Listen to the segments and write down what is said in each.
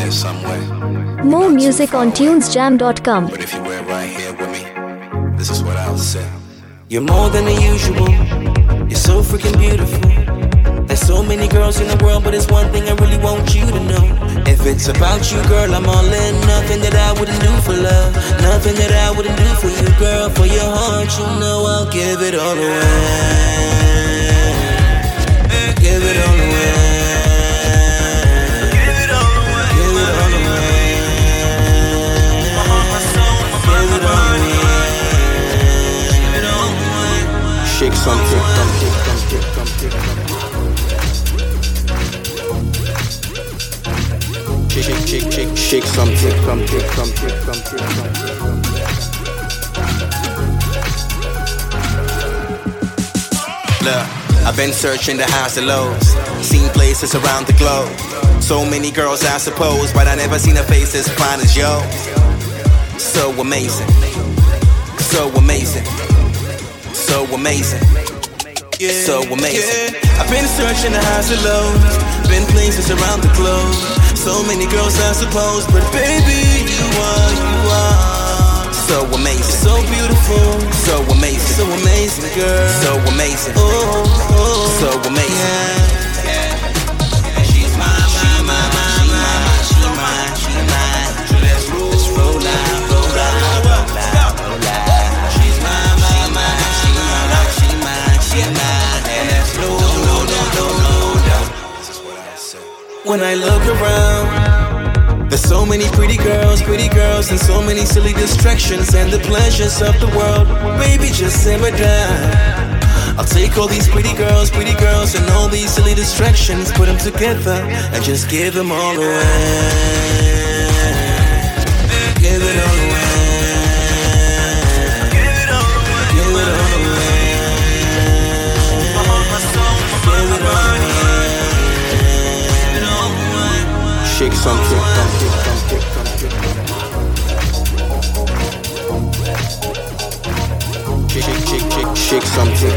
here somewhere. More music on tunesjam.com. But if you were right here with me, this is what I would say. You're more than the usual. You're so freaking beautiful. There's so many girls in the world, but there's one thing I really want you to know. If it's about you, girl, I'm all in. Nothing that I wouldn't do for love. Nothing that I wouldn't do for you, girl. For your heart, you know I'll give it all away. Give it all away. Give it all away. Give it all away. My heart, my soul, my mind, my body. Give it all away. Shake something, shake something, Look, I've been searching the highs and lows, seen places around the globe. So many girls, I suppose, but I never seen a face as fine as yours. So amazing, so amazing, so amazing, so amazing. I've been searching the highs and lows, been places around the globe. So many girls, I suppose, but baby, you are so amazing, so beautiful, so amazing, so amazing, girl, so amazing, so amazing. She's mine, she's mine. Let's roll out. She's mine, she's mine. And let's roll. When I look around, there's so many pretty girls, and so many silly distractions and the pleasures of the world. Baby, just simmer down. I'll take all these pretty girls, and all these silly distractions, put them together and just give them all away. Give it all away. Give it all away. Give it all away. My heart, my soul, my body. Shake something. Shake something.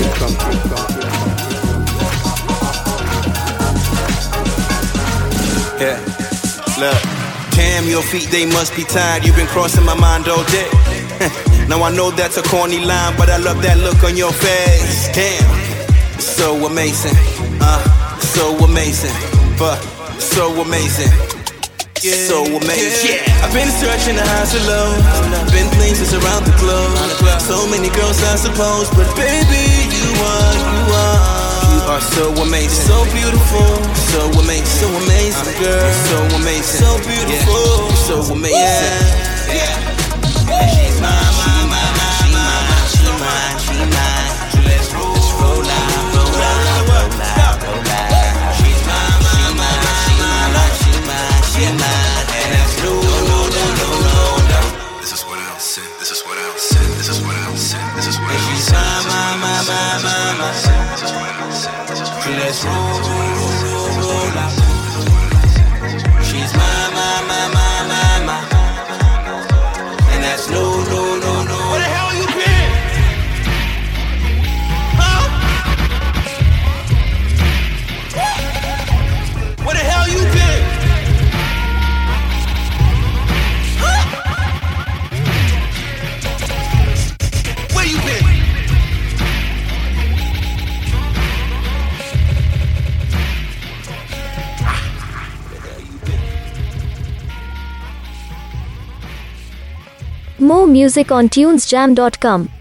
Yeah, look, damn, your feet, they must be tired. You've been crossing my mind all day. Now I know that's a corny line, but I love that look on your face. Damn, so amazing, so amazing, but so amazing, so amazing. Yeah. I've been searching the highs and lows, been places around the globe. So many girls, I suppose, but baby, you are so amazing, so beautiful, so amazing, girl, so amazing, so beautiful, so amazing. Yeah. She's mine. Let's roll out. This is what I'll say. This is what I'll say. This is what I'll say. This is what I'll say. This is what I'll say. Let's roll out. She's mine. And that's no. Where the hell you been? Huh? Where the hell you been? Huh? Where you been? More music on tunesjam.com.